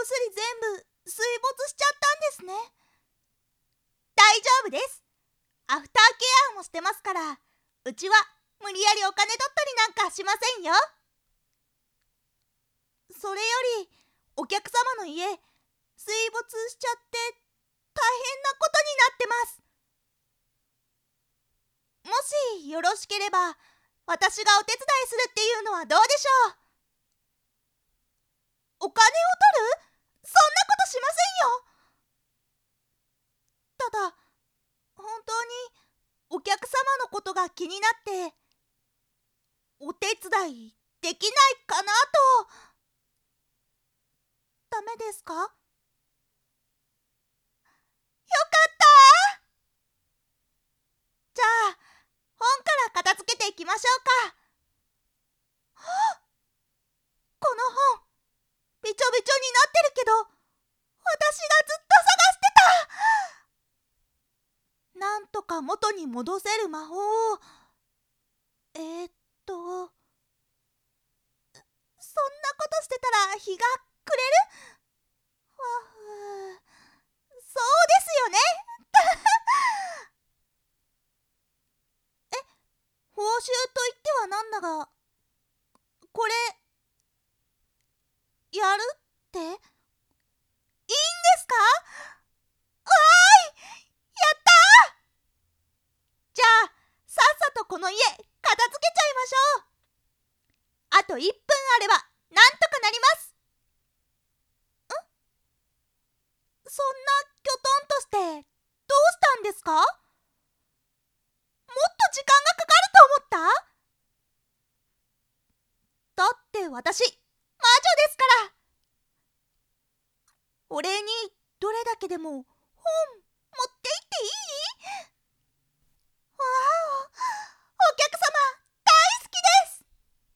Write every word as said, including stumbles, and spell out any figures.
薬全部水没しちゃったんですね。大丈夫です。アフターケアもしてますから、うちは無理やりお金取ったりなんかしませんよ。それよりお客様の家水没しちゃって大変なことになってます。もしよろしければ私がお手伝いするっていうのはどうでしょう。お金を取る？そんなことしませんよ。ただ本当にお客様のことが気になってお手伝いできないかなと。ダメですか？よかった。じゃあ本から片付けていきましょうか。この本びちょびちょになってるけど、私がずっと探してた。なんとか元に戻せる魔法を。えー、っとそんなことしてたら日が暮れる？わふそうですよね。え、報酬と言ってはなんだが、これやるっていいんですか？わーい、やったー。じゃあさっさとこの家片付けちゃいましょう。あといっぷんあればなんとかなります。ん？そんなきょとんとしてどうしたんですか？もっと時間がかかると思った？だって私魔女ですから。お礼にどれだけでも本